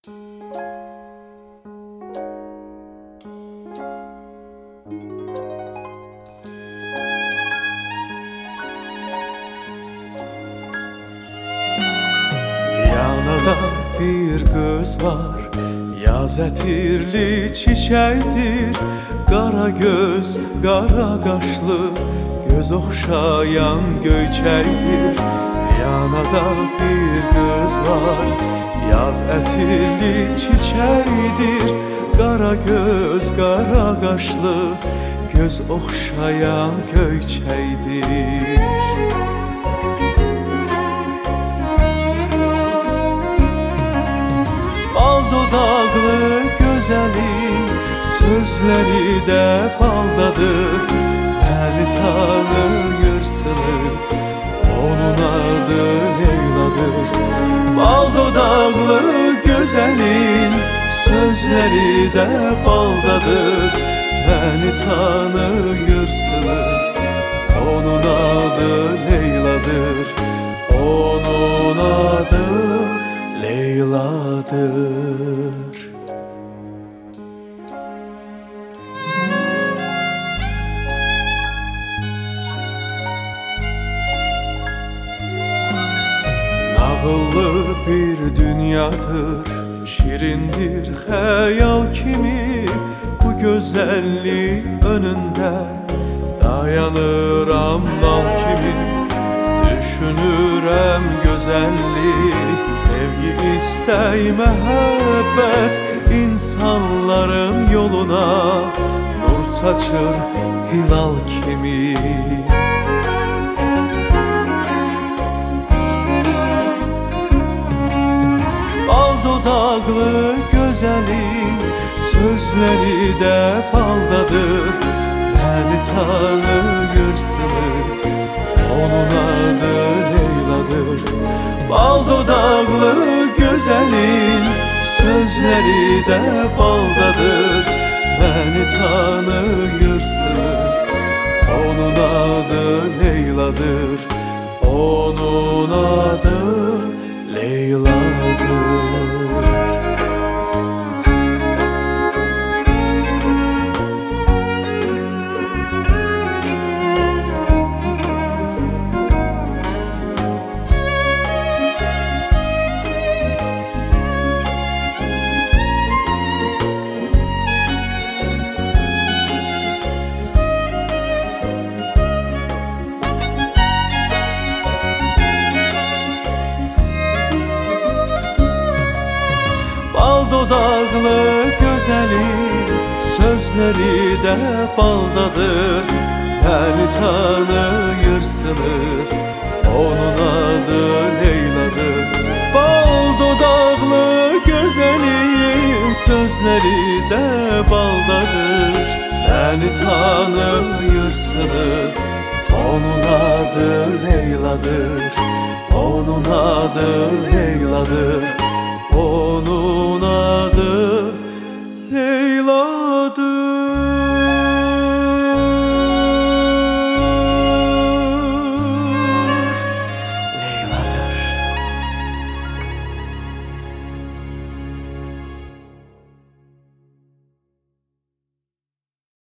Viyana'da bir kız var, yaz etirli çiçektir. Kara göz, kara kaşlı, göz okşayan göyçektir. Viyana'da bir kız var, yaz etirli çiçektir. Kara göz, kara kaşlı, göz okşayan göyçektir. Bal dodaklı güzelin sözleri de baldadır. Beni tanıyırsınız, onun adı Leyla'dır. Bal dodaklı güzelin sözleri de baldadır. Beni tanıyırsınız, onun adı Leyla'dır. Onun adı Leyla'dır. Nağıllı bir dünyadır, şirindir hayal kimi. Bu güzellik önünde dayanıram lal kimi. Düşünürəm güzellik, sevgi istey mehabbet. İnsanların yoluna nur saçır hilal kimi. Bal dodaklı güzelin sözleri de baldadır. Beni tanıyırsınız, onun adı Leyla'dır. Bal dodaklı güzelin sözleri de baldadır. Beni tanıyırsınız, onun adı Leyla'dır. Onun adı Leyla'dır. Bal dodaklı güzelin sözleri de baldadır. Beni tanıyırsınız, onun adı Leyla'dır. Bal dodaklı güzelin sözleri de baldadır. Beni tanıyırsınız, onun adı Leyla'dır. Onun adı Leyla'dır. Onun adı